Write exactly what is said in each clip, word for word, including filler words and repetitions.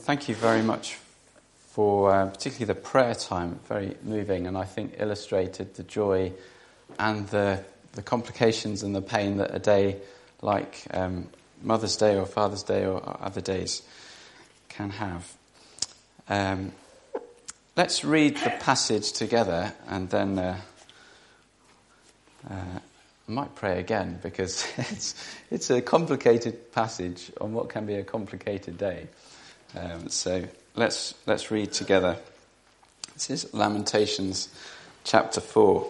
thank you very much for uh, particularly the prayer time. Very moving, and I think illustrated the joy and the the complications and the pain that a day like um, Mother's Day or Father's Day or other days can have. Um, let's read the passage together, and then uh, uh, I might pray again, because it's it's a complicated passage on what can be a complicated day. Um, so let's let's read together. This is Lamentations chapter four.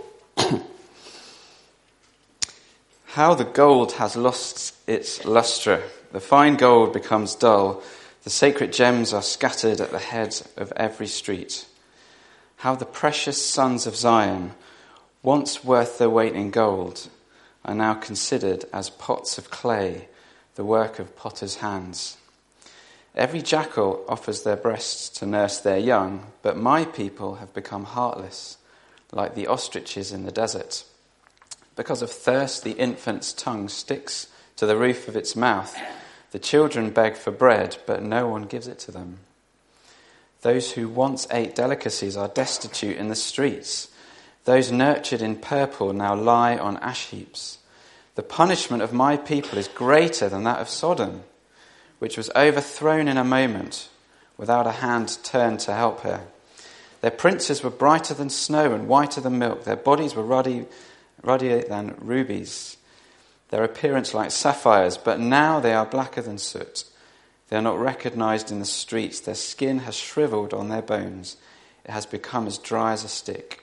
How the gold has lost its lustre. The fine gold becomes dull. The sacred gems are scattered at the head of every street. How the precious sons of Zion, once worth their weight in gold, are now considered as pots of clay, the work of potters' hands. Every jackal offers their breasts to nurse their young, but my people have become heartless, like the ostriches in the desert. Because of thirst, the infant's tongue sticks to the roof of its mouth. The children beg for bread, but no one gives it to them. Those who once ate delicacies are destitute in the streets. Those nurtured in purple now lie on ash heaps. The punishment of my people is greater than that of Sodom, which was overthrown in a moment, without a hand turned to help her. Their princes were brighter than snow and whiter than milk. Their bodies were ruddy, ruddier than rubies. Their appearance like sapphires, but now they are blacker than soot. They are not recognized in the streets. Their skin has shriveled on their bones. It has become as dry as a stick.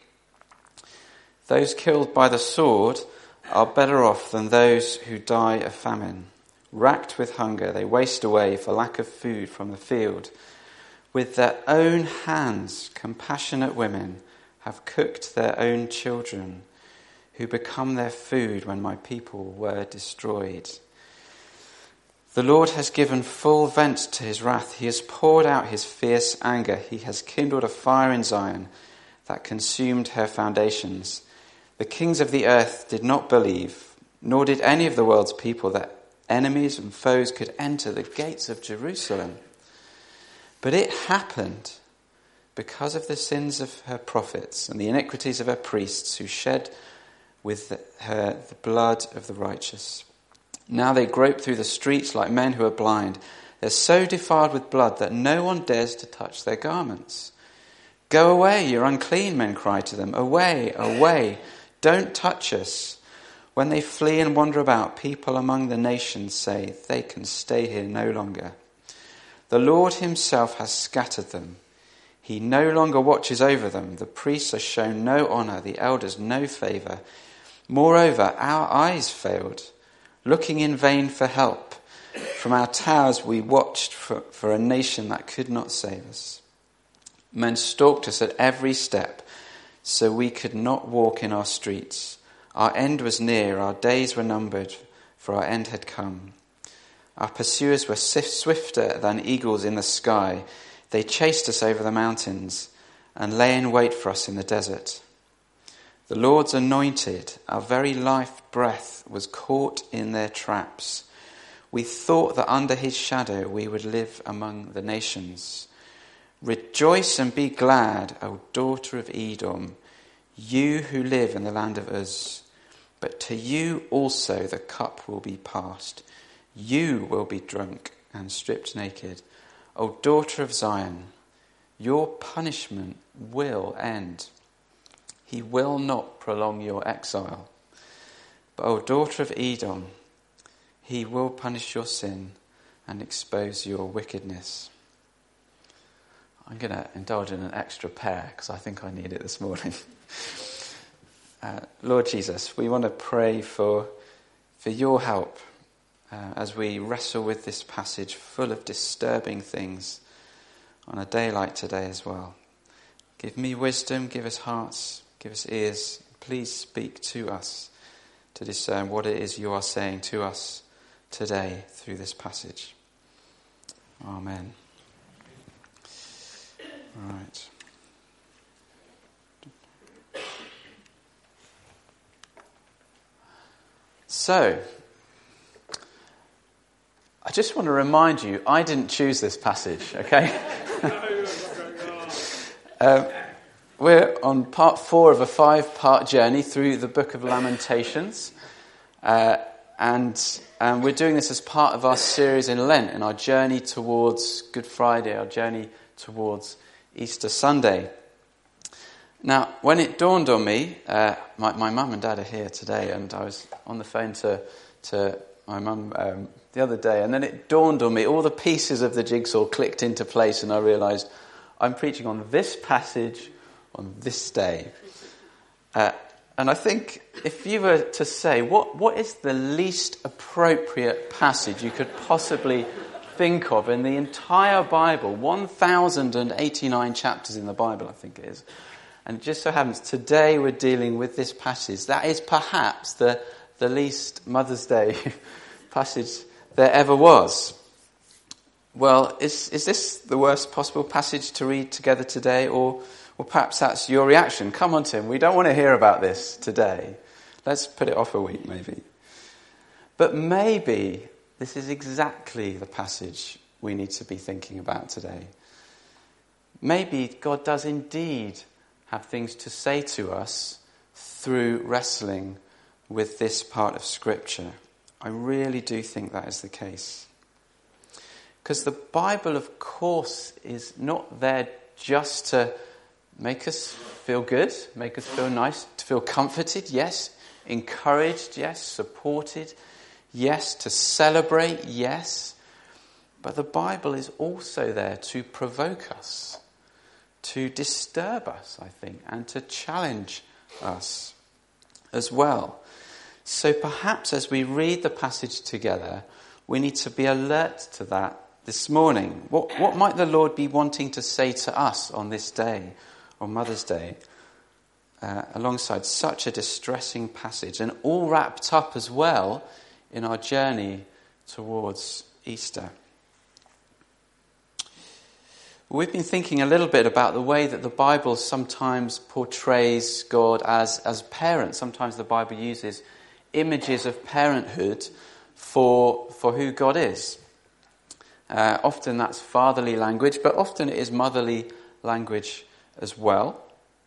Those killed by the sword are better off than those who die of famine. Racked with hunger, they waste away for lack of food from the field. With their own hands, compassionate women have cooked their own children, who become their food when my people were destroyed. The Lord has given full vent to his wrath. He has poured out his fierce anger. He has kindled a fire in Zion that consumed her foundations. The kings of the earth did not believe, nor did any of the world's people, that enemies and foes could enter the gates of Jerusalem. But it happened because of the sins of her prophets and the iniquities of her priests, who shed with her the blood of the righteous. Now they grope through the streets like men who are blind. They're so defiled with blood that no one dares to touch their garments. Go away, you're unclean, men cry to them. Away, away. Don't touch us. When they flee and wander about, people among the nations say, they can stay here no longer. The Lord himself has scattered them. He no longer watches over them. The priests are shown no honor, the elders no favor. Moreover, our eyes failed, looking in vain for help. From our towers we watched for, for a nation that could not save us. Men stalked us at every step, so we could not walk in our streets. Our end was near, our days were numbered, for our end had come. Our pursuers were swifter than eagles in the sky. They chased us over the mountains and lay in wait for us in the desert. The Lord's anointed, our very life breath, was caught in their traps. We thought that under his shadow we would live among the nations. Rejoice and be glad, O daughter of Edom, you who live in the land of Uz. But to you also the cup will be passed. You will be drunk and stripped naked. O daughter of Zion, your punishment will end. He will not prolong your exile. But, O daughter of Edom, he will punish your sin and expose your wickedness. I'm going to indulge in an extra prayer because I think I need it this morning. uh, Lord Jesus, we want to pray for, for your help uh, as we wrestle with this passage full of disturbing things on a day like today as well. Give me wisdom, give us hearts, give us ears. Please speak to us to discern what it is you are saying to us today through this passage. Amen. All right. So, I just want to remind you, I didn't choose this passage, okay? um, we're on part four of a five-part journey through the book of Lamentations. Uh, and um, we're doing this as part of our series in Lent, in our journey towards Good Friday, our journey towards Easter Sunday. Now, when it dawned on me, uh, my, my mum and dad are here today, and I was on the phone to, to my mum um, the other day, and then it dawned on me, all the pieces of the jigsaw clicked into place, and I realised I'm preaching on this passage on this day. Uh, and I think if you were to say, what what is the least appropriate passage you could possibly think of in the entire Bible, one thousand eighty-nine chapters in the Bible, I think it is, and it just so happens today we're dealing with this passage, that is perhaps the, the least Mother's Day passage there ever was. Well, is is this the worst possible passage to read together today? Or, or perhaps that's your reaction. Come on, Tim, we don't want to hear about this today. Let's put it off a week, maybe. But maybe this is exactly the passage we need to be thinking about today. Maybe God does indeed have things to say to us through wrestling with this part of Scripture. I really do think that is the case. Because the Bible, of course, is not there just to make us feel good, make us feel nice, to feel comforted, yes, encouraged, yes, supported, yes, to celebrate, yes. But the Bible is also there to provoke us, to disturb us, I think, and to challenge us as well. So perhaps as we read the passage together, we need to be alert to that this morning. What, what might the Lord be wanting to say to us on this day, on Mother's Day, uh, alongside such a distressing passage, and all wrapped up as well in our journey towards Easter? We've been thinking a little bit about the way that the Bible sometimes portrays God as, as parent. Sometimes the Bible uses images of parenthood for for who God is. Uh, often that's fatherly language, but often it is motherly language as well.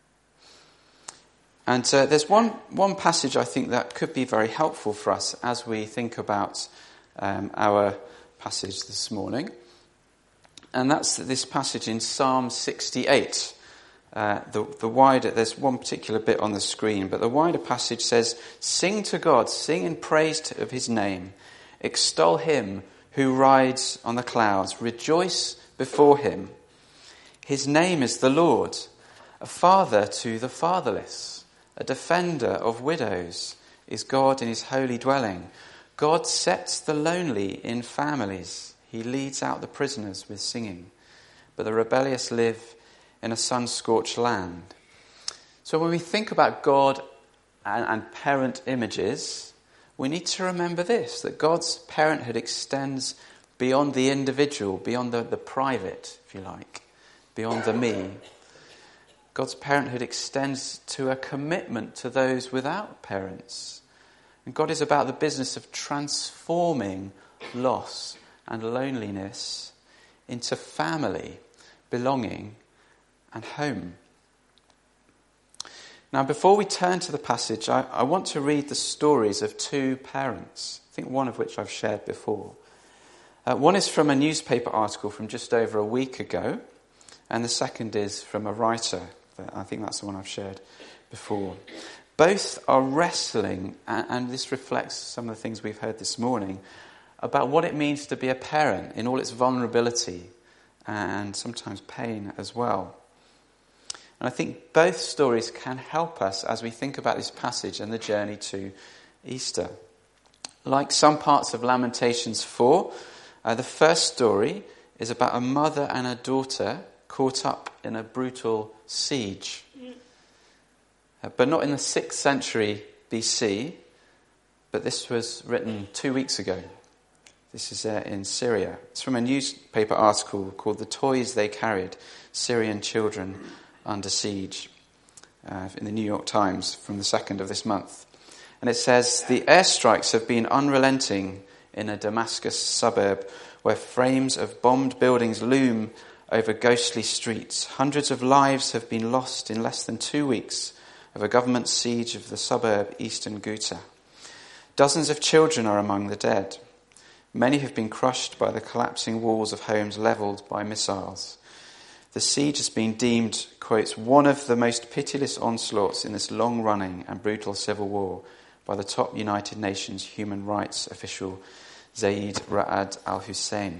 And uh, there's one one passage I think that could be very helpful for us as we think about um, our passage this morning. And that's this passage in Psalm sixty-eight. Uh, the, the wider, there's one particular bit on the screen, but the wider passage says, "Sing to God, sing in praise to, of his name. Extol him who rides on the clouds. Rejoice before him. His name is the Lord, a father to the fatherless, a defender of widows is God in his holy dwelling. God sets the lonely in families. He leads out the prisoners with singing, but the rebellious live in a sun-scorched land." So when we think about God and, and parent images, we need to remember this, that God's parenthood extends beyond the individual, beyond the, the private, if you like, beyond the me. God's parenthood extends to a commitment to those without parents. And God is about the business of transforming loss and loneliness into family, belonging, and home. Now, before we turn to the passage, I, I want to read the stories of two parents, I think one of which I've shared before. Uh, one is from a newspaper article from just over a week ago, and the second is from a writer. I think that's the one I've shared before. Both are wrestling, and, and this reflects some of the things we've heard this morning, about what it means to be a parent in all its vulnerability and sometimes pain as well. And I think both stories can help us as we think about this passage and the journey to Easter. Like some parts of Lamentations four, uh, the first story is about a mother and a daughter caught up in a brutal siege. Uh, but not in the sixth century B C, but this was written two weeks ago. This is uh, in Syria. It's from a newspaper article called "The Toys They Carried, Syrian Children Under Siege," uh, in the New York Times from the second of this month. And it says, "The airstrikes have been unrelenting in a Damascus suburb where frames of bombed buildings loom over ghostly streets. Hundreds of lives have been lost in less than two weeks of a government siege of the suburb Eastern Ghouta. Dozens of children are among the dead. Many have been crushed by the collapsing walls of homes levelled by missiles. The siege has been deemed, quotes, one of the most pitiless onslaughts in this long-running and brutal civil war by the top United Nations human rights official, Zaid Ra'ad al-Hussein.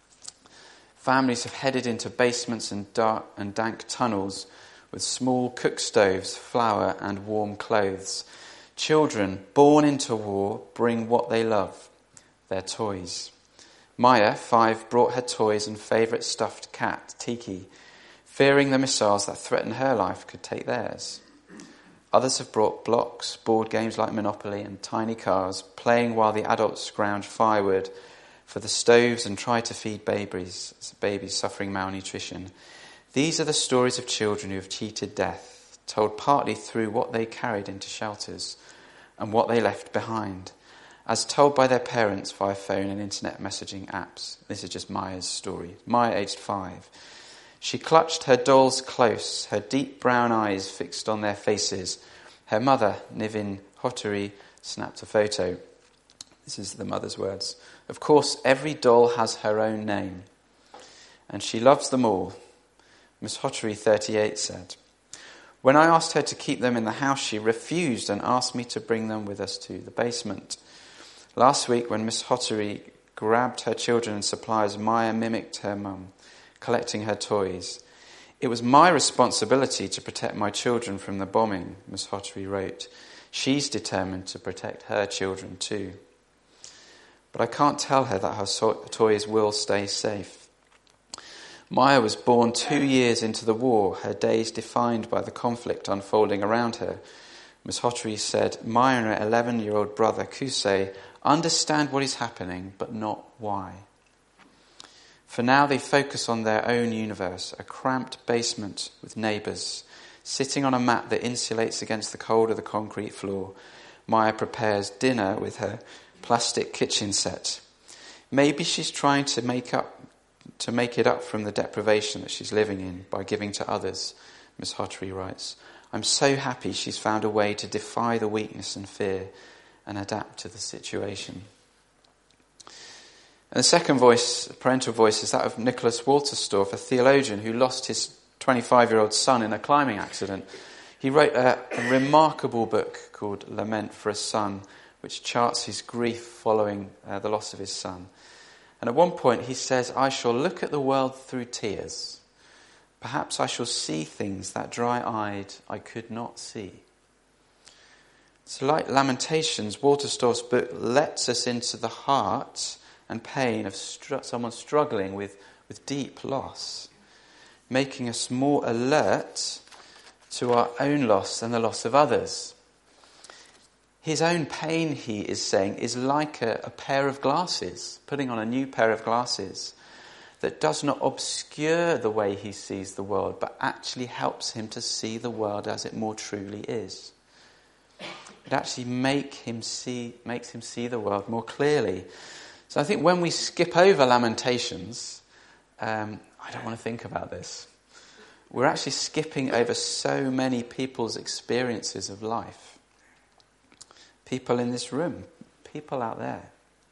Families have headed into basements and dark and dank tunnels with small cook stoves, flour and warm clothes. Children born into war bring what they love, their toys. Maya, five, brought her toys and favourite stuffed cat, Tiki, fearing the missiles that threaten her life could take theirs. Others have brought blocks, board games like Monopoly and tiny cars, playing while the adults scrounge firewood for the stoves and try to feed babies, babies suffering malnutrition. These are the stories of children who have cheated death, told partly through what they carried into shelters and what they left behind, as told by their parents via phone and internet messaging apps. This is just Maya's story. Maya, aged five. She clutched her dolls close, her deep brown eyes fixed on their faces. Her mother, Nivin Hoturi, snapped a photo. This is the mother's words. Of course, every doll has her own name, and she loves them all, Miss Hoturi, thirty-eight, said. When I asked her to keep them in the house, she refused and asked me to bring them with us to the basement. Last week, when Miss Hoturi grabbed her children and supplies, Maya mimicked her mum, collecting her toys. It was my responsibility to protect my children from the bombing, Miss Hoturi wrote. She's determined to protect her children too. But I can't tell her that her so- toys will stay safe. Maya was born two years into the war, her days defined by the conflict unfolding around her. Miss Hoturi said, Maya and her eleven-year-old brother, Kusei, understand what is happening, but not why. For now, they focus on their own universe, a cramped basement with neighbours. Sitting on a mat that insulates against the cold of the concrete floor, Maya prepares dinner with her plastic kitchen set. Maybe she's trying to make up, to make it up from the deprivation that she's living in by giving to others, Miss Hoturi writes. I'm so happy she's found a way to defy the weakness and fear and adapt to the situation. And the second voice, parental voice, is that of Nicholas Wolterstorff, a theologian who lost his twenty-five-year-old son in a climbing accident. He wrote a, a remarkable book called Lament for a Son, which charts his grief following uh, the loss of his son. And at one point he says, I shall look at the world through tears. Perhaps I shall see things that dry-eyed I could not see. So like Lamentations, Wolterstorff's book lets us into the heart and pain of str- someone struggling with, with deep loss, making us more alert to our own loss and the loss of others. His own pain, he is saying, is like a, a pair of glasses, putting on a new pair of glasses that does not obscure the way he sees the world, but actually helps him to see the world as it more truly is. It actually make him see, makes him see the world more clearly. So I think when we skip over Lamentations, um, I don't want to think about this. We're actually skipping over so many people's experiences of life. People in this room, people out there.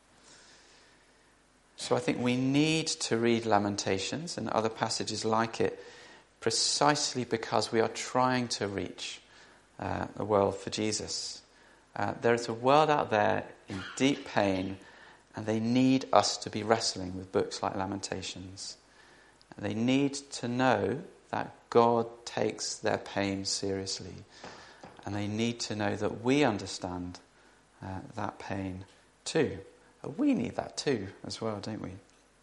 So I think we need to read Lamentations and other passages like it precisely because we are trying to reach uh, the world for Jesus. Uh, there is a world out there in deep pain, and they need us to be wrestling with books like Lamentations. And they need to know that God takes their pain seriously. And they need to know that we understand uh, that pain too. We need that too as well, don't we?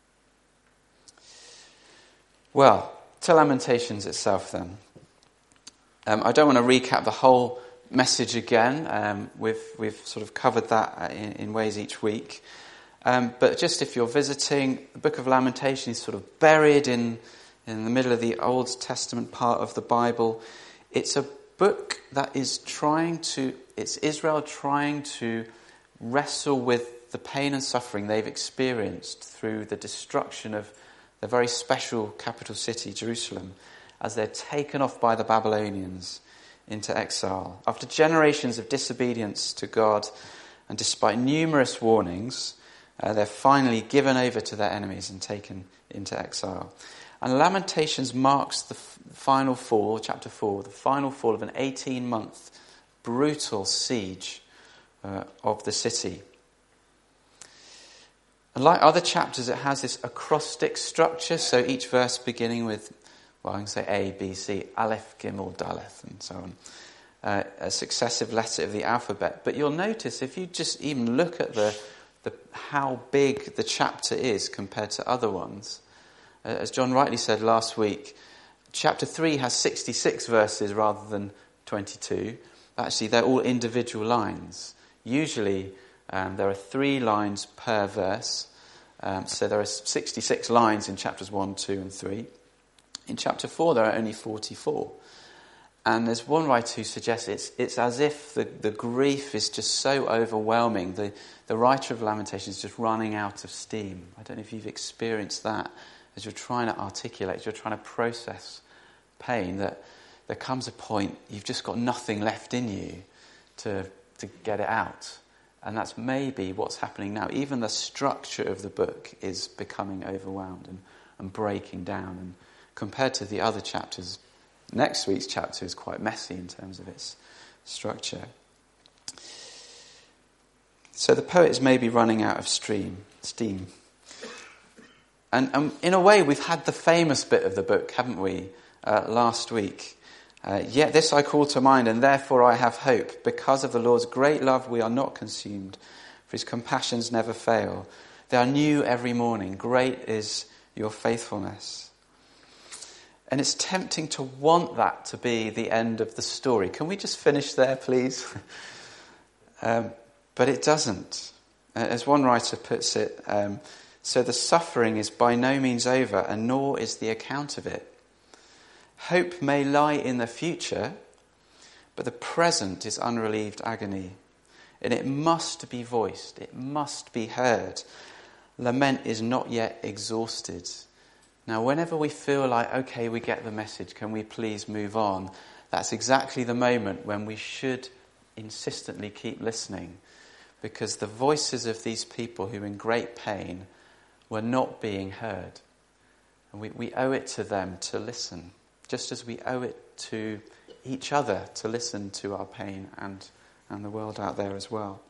Well, to Lamentations itself then. Um, I don't want to recap the whole message again. Um, we've we've sort of covered that in, in ways each week. Um, but just if you're visiting, the Book of Lamentations is sort of buried in, in the middle of the Old Testament part of the Bible. It's a book that is trying to, it's Israel trying to wrestle with the pain and suffering they've experienced through the destruction of the very special capital city, Jerusalem, as they're taken off by the Babylonians into exile. After generations of disobedience to God, and despite numerous warnings, uh, they're finally given over to their enemies and taken into exile. And Lamentations marks the f- final fall, chapter four, the final fall of an eighteen-month brutal siege uh, of the city. And like other chapters, it has this acrostic structure, so each verse beginning with, well, I can say A, B, C, Aleph, Gimel, Daleth, and so on. Uh, a successive letter of the alphabet. But you'll notice if you just even look at the, the how big the chapter is compared to other ones, uh, as John rightly said last week, chapter three has sixty-six verses rather than twenty-two. Actually, they're all individual lines. Usually, um, there are three lines per verse. Um, so there are sixty-six lines in chapters one, two, and three. In chapter four, there are only forty-four. And there's one writer who suggests it's it's as if the, the grief is just so overwhelming. The, the writer of Lamentations is just running out of steam. I don't know if you've experienced that as you're trying to articulate, as you're trying to process pain, that there comes a point you've just got nothing left in you to to get it out. And that's maybe what's happening now. Even the structure of the book is becoming overwhelmed and, and breaking down. And compared to the other chapters, next week's chapter is quite messy in terms of its structure. So the poet is maybe running out of stream, steam. And, and in a way, we've had the famous bit of the book, haven't we, uh, last week. Uh, Yet this I call to mind, and therefore I have hope. Because of the Lord's great love, we are not consumed, for his compassions never fail. They are new every morning. Great is your faithfulness. And it's tempting to want that to be the end of the story. Can we just finish there, please? um, but it doesn't. As one writer puts it, um, so the suffering is by no means over, and nor is the account of it. Hope may lie in the future, but the present is unrelieved agony. And it must be voiced. It must be heard. Lament is not yet exhausted. Now, whenever we feel like, okay, we get the message, can we please move on? That's exactly the moment when we should insistently keep listening, because the voices of these people who are in great pain were not being heard. And we, we owe it to them to listen, just as we owe it to each other to listen to our pain and, and the world out there as well.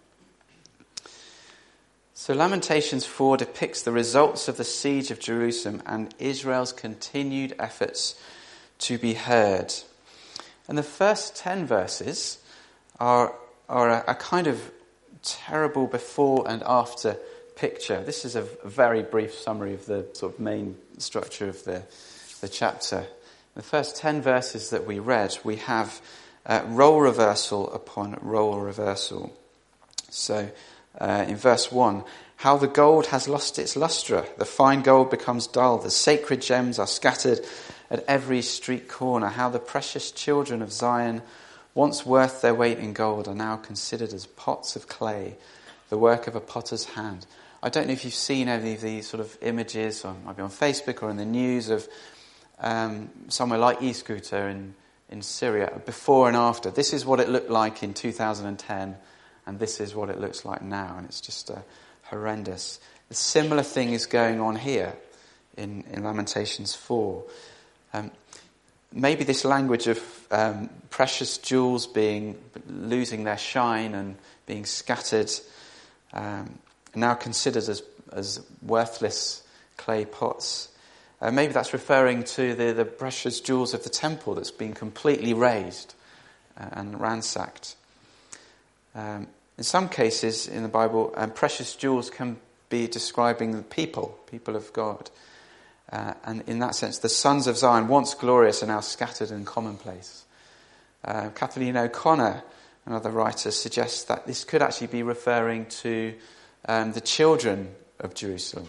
So Lamentations four depicts the results of the siege of Jerusalem and Israel's continued efforts to be heard. And the first ten verses are, are a, a kind of terrible before and after picture. This is a very brief summary of the sort of main structure of the, the chapter. The first ten verses that we read, we have uh, role reversal upon role reversal. So Uh, in verse one, how the gold has lost its lustre, the fine gold becomes dull, the sacred gems are scattered at every street corner, how the precious children of Zion, once worth their weight in gold, are now considered as pots of clay, the work of a potter's hand. I don't know if you've seen any of these sort of images, or maybe on Facebook or in the news, of um, somewhere like E-Scooter in, in Syria, before and after. This is what it looked like in two thousand ten. And this is what it looks like now, and it's just uh, horrendous. A similar thing is going on here in, in Lamentations four. Um, maybe this language of um, precious jewels being losing their shine and being scattered, um, now considered as, as worthless clay pots. Uh, maybe that's referring to the, the precious jewels of the temple that's been completely razed uh, and ransacked. Um, in some cases in the Bible, um, precious jewels can be describing the people, people of God. Uh, and in that sense, the sons of Zion, once glorious, are now scattered and commonplace. Uh, Kathleen O'Connor, another writer, suggests that this could actually be referring to um, the children of Jerusalem.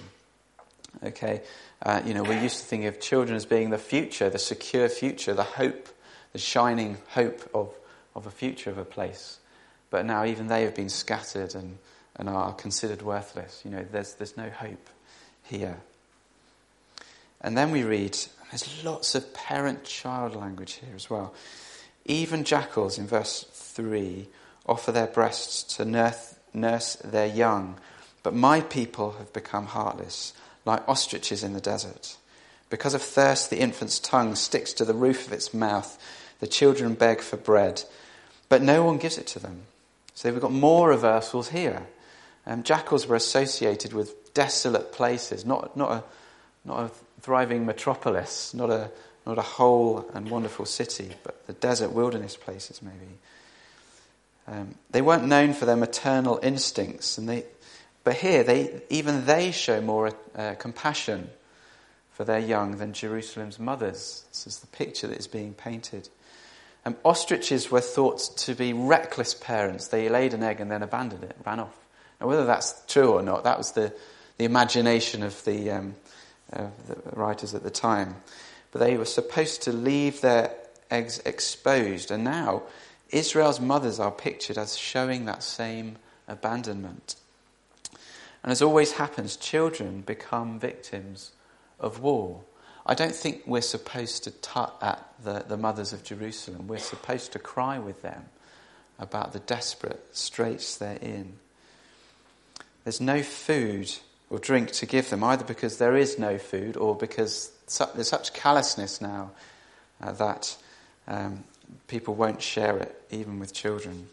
Okay, uh, you know, we're used to thinking of children as being the future, the secure future, the hope, the shining hope of, of a future of a place. But now even they have been scattered and, and are considered worthless. You know, there's there's no hope here. And then we read, there's lots of parent-child language here as well. Even jackals, in verse three, offer their breasts to nurse, nurse their young, but my people have become heartless, like ostriches in the desert. Because of thirst, the infant's tongue sticks to the roof of its mouth. The children beg for bread, but no one gives it to them. So we've got more reversals here. Um, jackals were associated with desolate places, not not a not a thriving metropolis, not a not a whole and wonderful city, but the desert wilderness places maybe. Um, they weren't known for their maternal instincts, and they, but here they even they show more uh, compassion for their young than Jerusalem's mothers. This is the picture that is being painted. Um, ostriches were thought to be reckless parents. They laid an egg and then abandoned it, ran off. Now, whether that's true or not, that was the, the imagination of the, um, uh, the writers at the time. But they were supposed to leave their eggs exposed. And now Israel's mothers are pictured as showing that same abandonment. And as always happens, children become victims of war. I don't think we're supposed to tut at the, the mothers of Jerusalem. We're supposed to cry with them about the desperate straits they're in. There's no food or drink to give them, either because there is no food or because su- there's such callousness now uh, that um, people won't share it, even with children.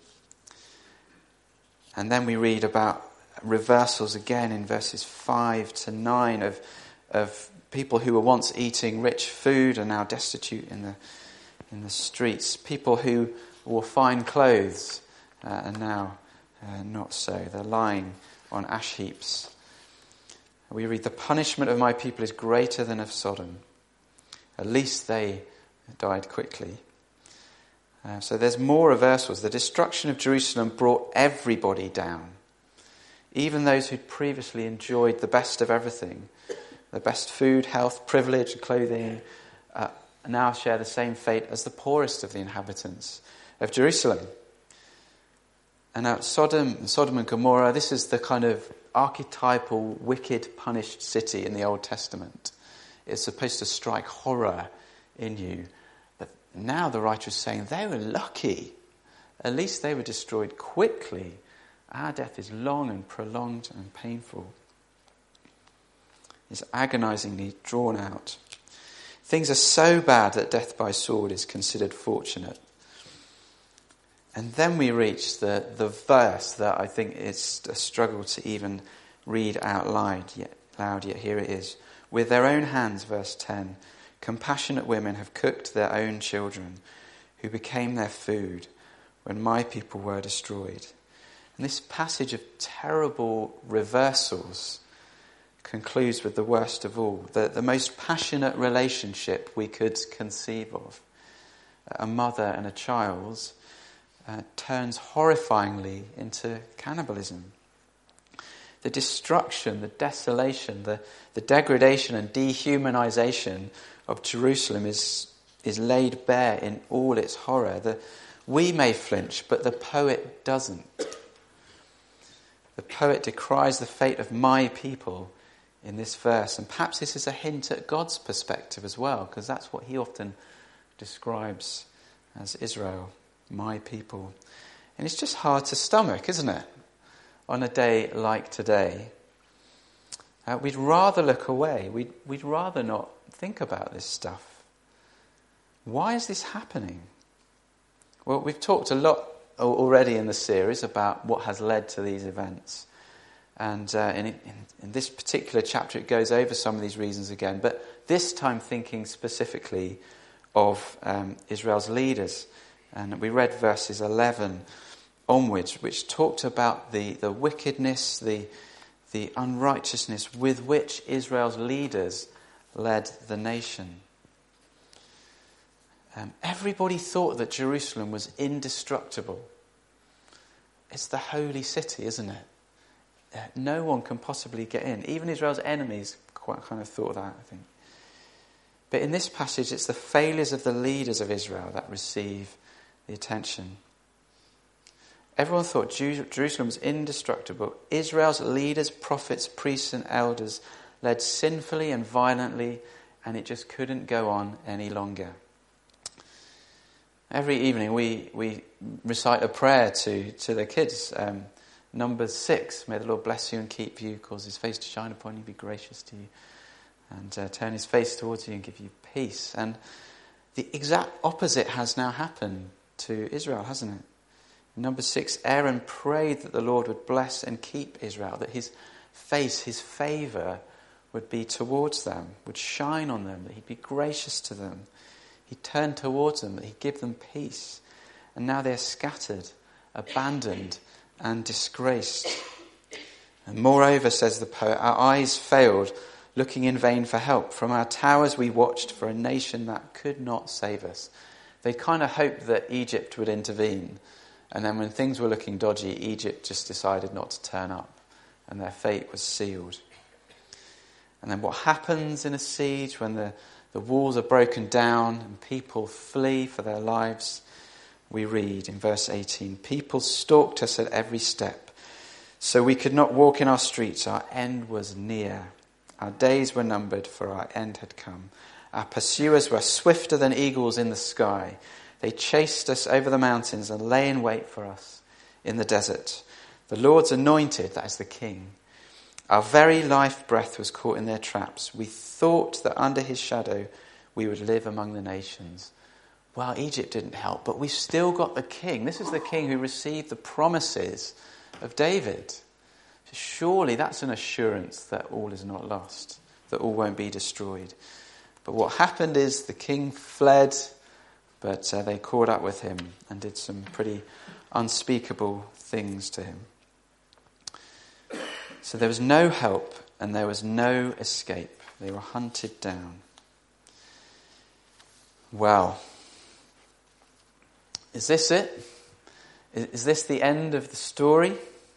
And then we read about reversals again in verses five to nine of of people who were once eating rich food are now destitute in the in the streets. People who wore fine clothes uh, are now uh, not so. They're lying on ash heaps. We read, the punishment of my people is greater than of Sodom. At least they died quickly. Uh, so there's more reversals. The destruction of Jerusalem brought everybody down. Even those who'd previously enjoyed the best of everything, the best food, health, privilege, clothing, uh, now share the same fate as the poorest of the inhabitants of Jerusalem. And now Sodom, Sodom and Gomorrah, this is the kind of archetypal, wicked, punished city in the Old Testament. It's supposed to strike horror in you. But now the writer is saying they were lucky. At least they were destroyed quickly. Our death is long and prolonged and painful. It's agonizingly drawn out. Things are so bad that death by sword is considered fortunate. And then we reach the, the verse that I think it's a struggle to even read out loud yet, loud, yet here it is. With their own hands, verse ten, compassionate women have cooked their own children, who became their food when my people were destroyed. And this passage of terrible reversals concludes with the worst of all, the, the most passionate relationship we could conceive of. A mother and a child's uh, turns horrifyingly into cannibalism. The destruction, the desolation, the, the degradation and dehumanization of Jerusalem is, is laid bare in all its horror. The, we may flinch, but the poet doesn't. The poet decries the fate of my people in this verse. And perhaps this is a hint at God's perspective as well, because that's what he often describes as Israel, my people. And it's just hard to stomach, isn't it? On a day like today. Uh, we'd rather look away. We'd, we'd rather not think about this stuff. Why is this happening? Well, we've talked a lot already in the series about what has led to these events. And uh, in, in, in this particular chapter, it goes over some of these reasons again. But this time thinking specifically of um, Israel's leaders. And we read verses eleven onwards, which talked about the, the wickedness, the, the unrighteousness with which Israel's leaders led the nation. Um, everybody thought that Jerusalem was indestructible. It's the holy city, isn't it? Uh, no one can possibly get in. Even Israel's enemies quite kind of thought that, I think. But in this passage, it's the failures of the leaders of Israel that receive the attention. Everyone thought Jew- Jerusalem was indestructible. Israel's leaders, prophets, priests and elders led sinfully and violently, and it just couldn't go on any longer. Every evening we, we recite a prayer to, to the kids. Um, Numbers six, may the Lord bless you and keep you, cause his face to shine upon you, be gracious to you, and uh, turn his face towards you and give you peace. And the exact opposite has now happened to Israel, hasn't it? In Number six, Aaron prayed that the Lord would bless and keep Israel, that his face, his favour would be towards them, would shine on them, that he'd be gracious to them. He'd turn towards them, that he'd give them peace. And now they're scattered, abandoned and disgraced. And moreover, says the poet, our eyes failed, looking in vain for help. From our towers we watched for a nation that could not save us. They kind of hoped that Egypt would intervene. And then when things were looking dodgy, Egypt just decided not to turn up. And their fate was sealed. And then what happens in a siege when the, the walls are broken down and people flee for their lives? We read in verse eighteen, people stalked us at every step, so we could not walk in our streets. Our end was near. Our days were numbered, for our end had come. Our pursuers were swifter than eagles in the sky. They chased us over the mountains and lay in wait for us in the desert. The Lord's anointed, that is the King. Our very life breath was caught in their traps. We thought that under his shadow we would live among the nations. Well, Egypt didn't help, but we've still got the King. This is the King who received the promises of David. Surely that's an assurance that all is not lost, that all won't be destroyed. But what happened is the King fled, but uh, they caught up with him and did some pretty unspeakable things to him. So there was no help and there was no escape. They were hunted down. Well, is this it? Is this the end of the story?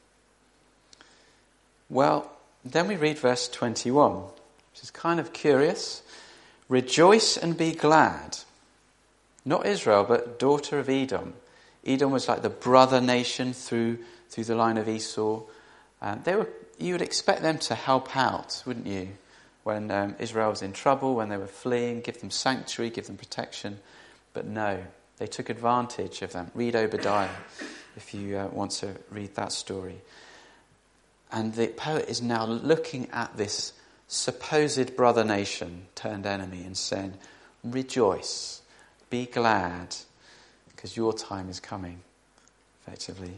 Well, then we read verse twenty-one, which is kind of curious. Rejoice and be glad. Not Israel, but daughter of Edom. Edom was like the brother nation through through the line of Esau. Um, they were. You would expect them to help out, wouldn't you? When um, Israel was in trouble, when they were fleeing, give them sanctuary, give them protection. But no, they took advantage of them. Read Obadiah if you uh, want to read that story. And the poet is now looking at this supposed brother nation turned enemy and saying, rejoice, be glad, because your time is coming, effectively.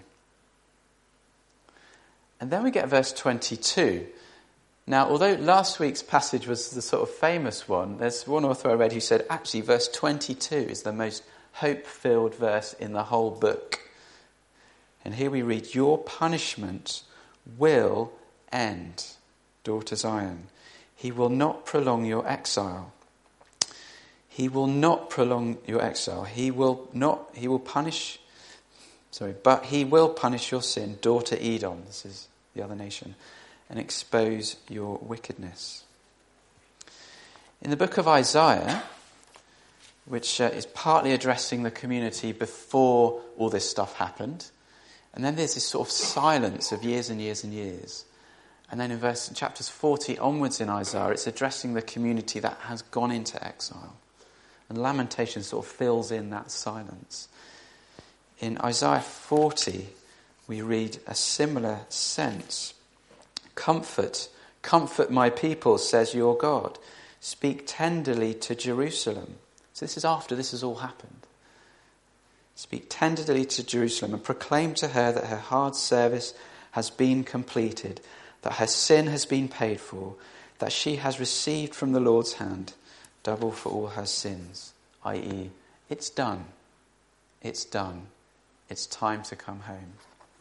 And then we get verse twenty-two. Now, although last week's passage was the sort of famous one, there's one author I read who said, actually, verse twenty-two is the most hope-filled verse in the whole book. And here we read, your punishment will end, daughter Zion. He will not prolong your exile. He will not prolong your exile. He will not, he will punish, sorry, but he will punish your sin, daughter Edom, this is the other nation, and expose your wickedness. In the book of Isaiah, which uh, is partly addressing the community before all this stuff happened, and then there's this sort of silence of years and years and years. And then in verse in chapters forty onwards in Isaiah, it's addressing the community that has gone into exile. And Lamentation sort of fills in that silence. In Isaiah forty, we read a similar sense. Comfort, comfort my people, says your God. Speak tenderly to Jerusalem. So this is after this has all happened. Speak tenderly to Jerusalem and proclaim to her that her hard service has been completed, that her sin has been paid for, that she has received from the Lord's hand double for all her sins, that is, it's done. It's done. It's time to come home.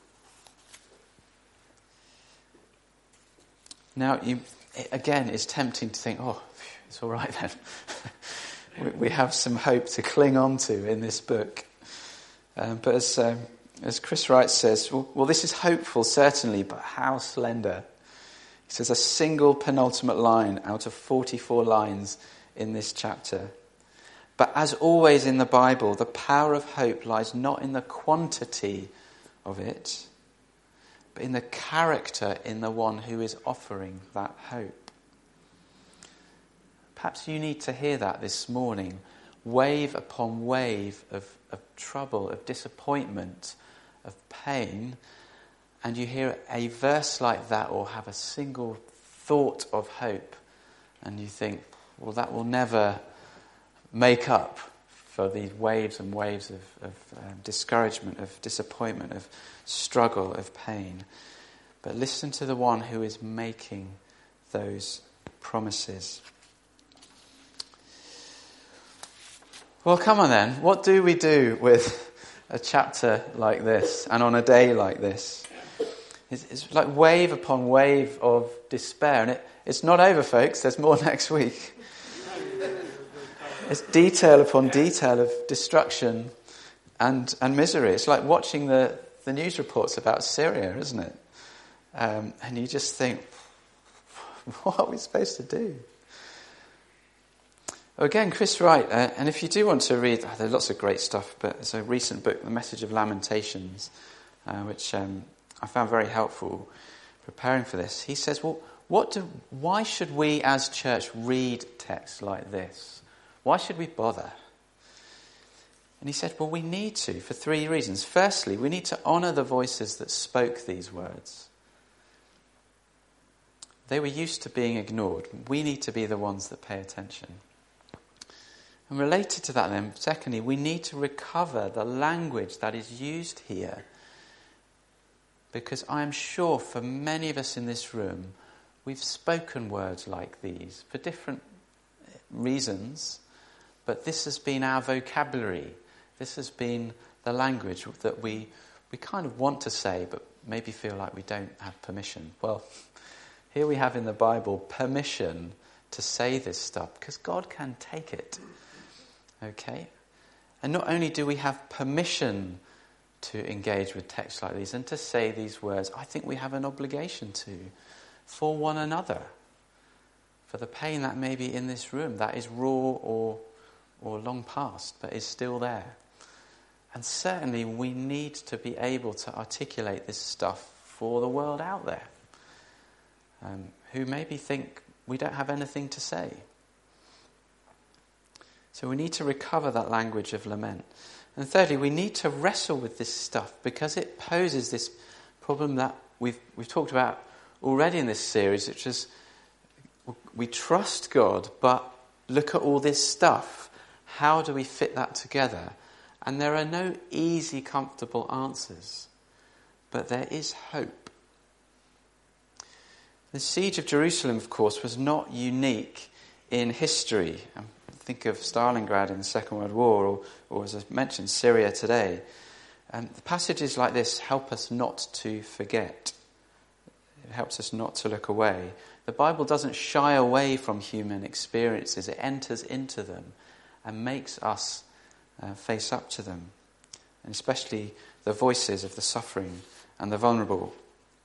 Now, you, again, it's tempting to think, oh, it's all right then. we, we have some hope to cling on to in this book. Um, but as um, as Chris Wright says, well, well, this is hopeful, certainly, but how slender. He says a single penultimate line out of forty-four lines in this chapter. But as always in the Bible, the power of hope lies not in the quantity of it, but in the character in the one who is offering that hope. Perhaps you need to hear that this morning. Wave upon wave of, of trouble, of disappointment, of pain, and you hear a verse like that or have a single thought of hope, and you think, well, that will never make up for these waves and waves of, of um, discouragement, of disappointment, of struggle, of pain. But listen to the one who is making those promises. Well, come on then. What do we do with a chapter like this and on a day like this? It's, it's like wave upon wave of despair. And it, it's not over, folks. There's more next week. It's detail upon detail of destruction and, and misery. It's like watching the, the news reports about Syria, isn't it? Um, and you just think, what are we supposed to do? Again, Chris Wright, uh, and if you do want to read, oh, there's lots of great stuff, but there's a recent book, The Message of Lamentations, uh, which um, I found very helpful preparing for this. He says, well, what do, why should we as church read texts like this? Why should we bother? And he said, well, we need to for three reasons. Firstly, we need to honour the voices that spoke these words. They were used to being ignored. We need to be the ones that pay attention. And related to that then, secondly, we need to recover the language that is used here. Because I am sure for many of us in this room, we've spoken words like these for different reasons, but this has been our vocabulary. This has been the language that we, we kind of want to say, but maybe feel like we don't have permission. Well, here we have in the Bible permission to say this stuff, because God can take it. Okay? And not only do we have permission to engage with texts like these and to say these words, I think we have an obligation to, for one another, for the pain that may be in this room, that is raw or, or long past, but is still there. And certainly we need to be able to articulate this stuff for the world out there, um, who maybe think we don't have anything to say. So we need to recover that language of lament. And thirdly, we need to wrestle with this stuff because it poses this problem that we've we've talked about already in this series, which is we trust God, but look at all this stuff. How do we fit that together? And there are no easy, comfortable answers, but there is hope. The siege of Jerusalem, of course, was not unique in history. Think of Stalingrad in the Second World War, or, or as I mentioned, Syria today. Um, the passages like this help us not to forget. It helps us not to look away. The Bible doesn't shy away from human experiences. It enters into them and makes us uh, face up to them, and especially the voices of the suffering and the vulnerable.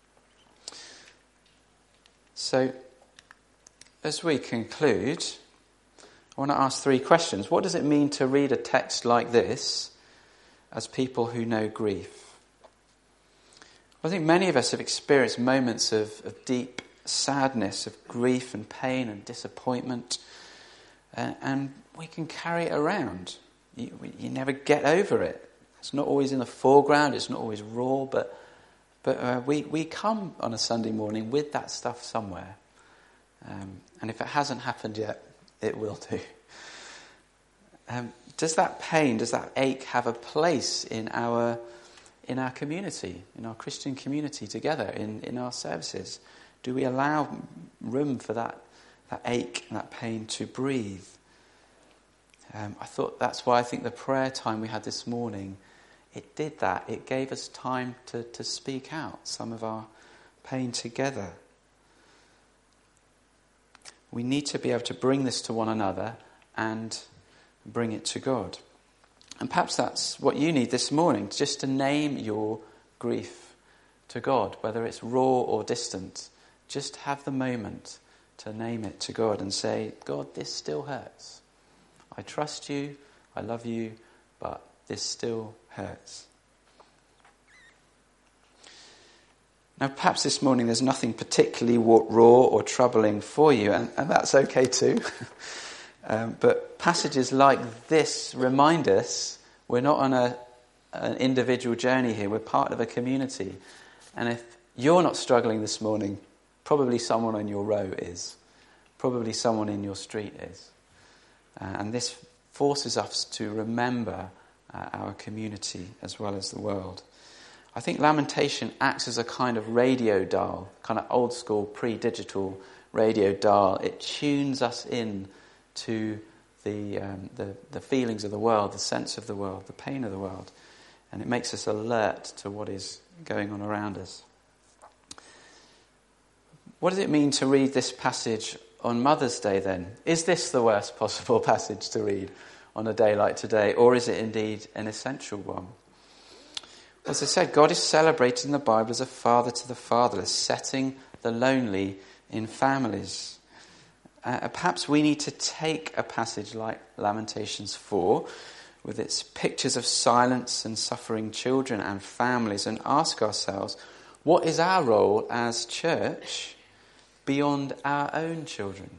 So, as we conclude, I want to ask three questions. What does it mean to read a text like this as people who know grief? I think many of us have experienced moments of, of deep sadness, of grief and pain and disappointment, uh, and we can carry it around. You, you never get over it. It's not always in the foreground, it's not always raw, but but uh, we, we come on a Sunday morning with that stuff somewhere. Um, and if it hasn't happened yet, it will do. Um, does that pain, does that ache have a place in our in our community, in our Christian community together, in, in our services? Do we allow room for that, that ache and that pain to breathe? Um, I thought that's why I think the prayer time we had this morning, it did that. It gave us time to, to speak out some of our pain together. We need to be able to bring this to one another and bring it to God. And perhaps that's what you need this morning, just to name your grief to God, whether it's raw or distant. Just have the moment to name it to God and say, God, this still hurts. I trust you, I love you, but this still hurts. Now, perhaps this morning there's nothing particularly raw or troubling for you, and, and that's okay too. um, but passages like this remind us we're not on a, an individual journey here, we're part of a community. And if you're not struggling this morning, probably someone on your row is. Probably someone in your street is. Uh, and this forces us to remember uh, our community as well as the world. I think lamentation acts as a kind of radio dial, kind of old school, pre-digital radio dial. It tunes us in to the, um, the the feelings of the world, the sense of the world, the pain of the world. And it makes us alert to what is going on around us. What does it mean to read this passage on Mother's Day then? Is this the worst possible passage to read on a day like today, or is it indeed an essential one? As I said, God is celebrated in the Bible as a father to the fatherless, setting the lonely in families. Uh, perhaps we need to take a passage like Lamentations four, with its pictures of silence and suffering children and families, and ask ourselves, what is our role as church beyond our own children?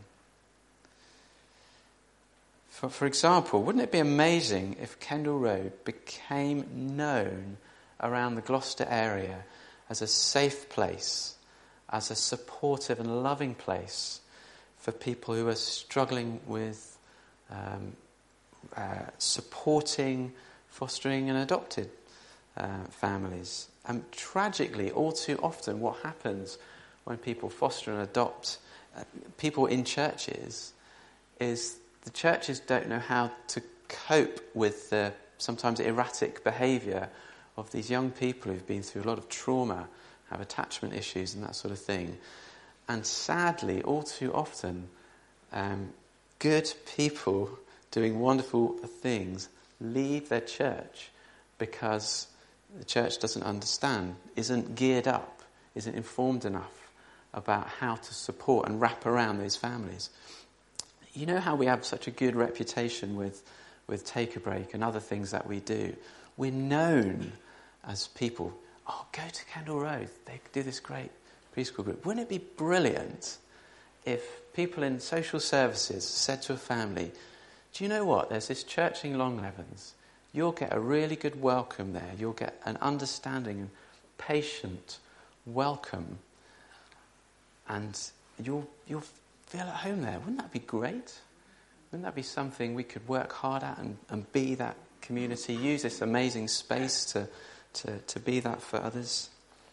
For, for example, wouldn't it be amazing if Kendall Road became known around the Gloucester area as a safe place, as a supportive and loving place for people who are struggling with um, uh, supporting, fostering and adopted uh, families. And tragically, all too often what happens when people foster and adopt uh, people in churches is the churches don't know how to cope with the sometimes erratic behaviour of these young people who've been through a lot of trauma, have attachment issues and that sort of thing. And sadly, all too often, um, good people doing wonderful things leave their church because the church doesn't understand, isn't geared up, isn't informed enough about how to support and wrap around those families. You know how we have such a good reputation with, with Take a Break and other things that we do? We're known as people, oh, go to Kendall Road, they do this great preschool group. Wouldn't it be brilliant if people in social services said to a family, do you know what, there's this church in Longlevens, you'll get a really good welcome there, you'll get an understanding and patient welcome, and you'll you'll feel at home there. Wouldn't that be great? Wouldn't that be something we could work hard at and, and be that community, use this amazing space to, to, to be that for others?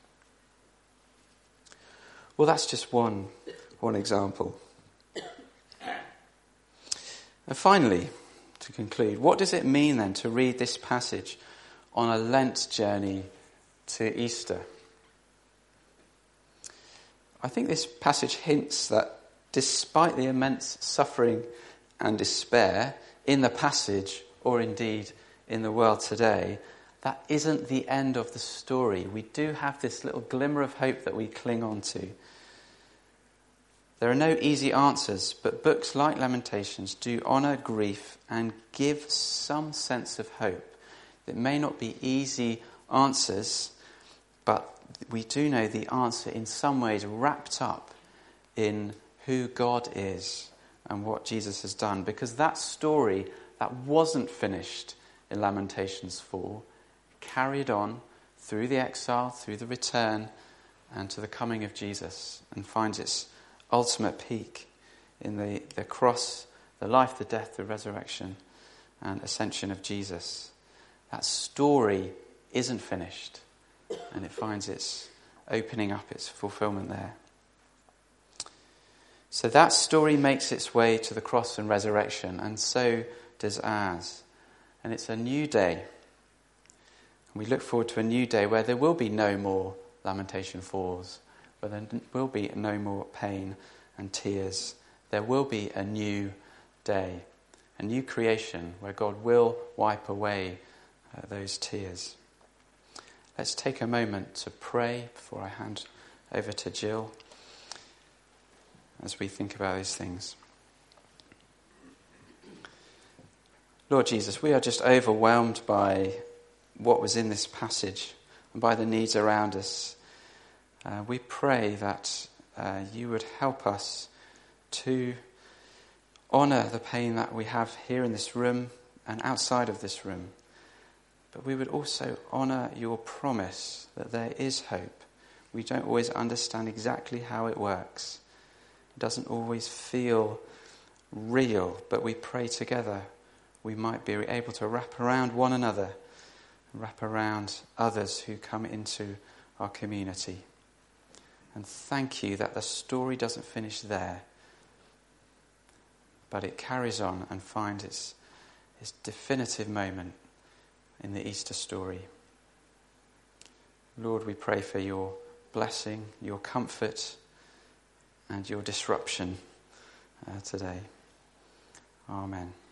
Well, that's just one, one example. And finally, to conclude, what does it mean then to read this passage on a Lent journey to Easter? I think this passage hints that despite the immense suffering and despair in the passage, or indeed in the world today, that isn't the end of the story. We do have this little glimmer of hope that we cling on to. There are no easy answers, but books like Lamentations do honour grief and give some sense of hope. It may not be easy answers, but we do know the answer in some ways wrapped up in who God is and what Jesus has done. Because that story that wasn't finished in Lamentations four carried on through the exile, through the return, and to the coming of Jesus, and finds its ultimate peak in the, the cross, the life, the death, the resurrection, and ascension of Jesus. That story isn't finished, and it finds its opening up, its fulfillment there. So that story makes its way to the cross and resurrection, and so does ours. And it's a new day. And we look forward to a new day where there will be no more Lamentation fours, where there will be no more pain and tears. There will be a new day, a new creation where God will wipe away uh, those tears. Let's take a moment to pray before I hand over to Jill as we think about these things. Lord Jesus, we are just overwhelmed by what was in this passage and by the needs around us. Uh, we pray that uh, you would help us to honour the pain that we have here in this room and outside of this room. But we would also honour your promise that there is hope. We don't always understand exactly how it works. It doesn't always feel real, but we pray together we might be able to wrap around one another, wrap around others who come into our community. And thank you that the story doesn't finish there, but it carries on and finds its, its definitive moment in the Easter story. Lord, we pray for your blessing, your comfort, and your disruption uh, today. Amen.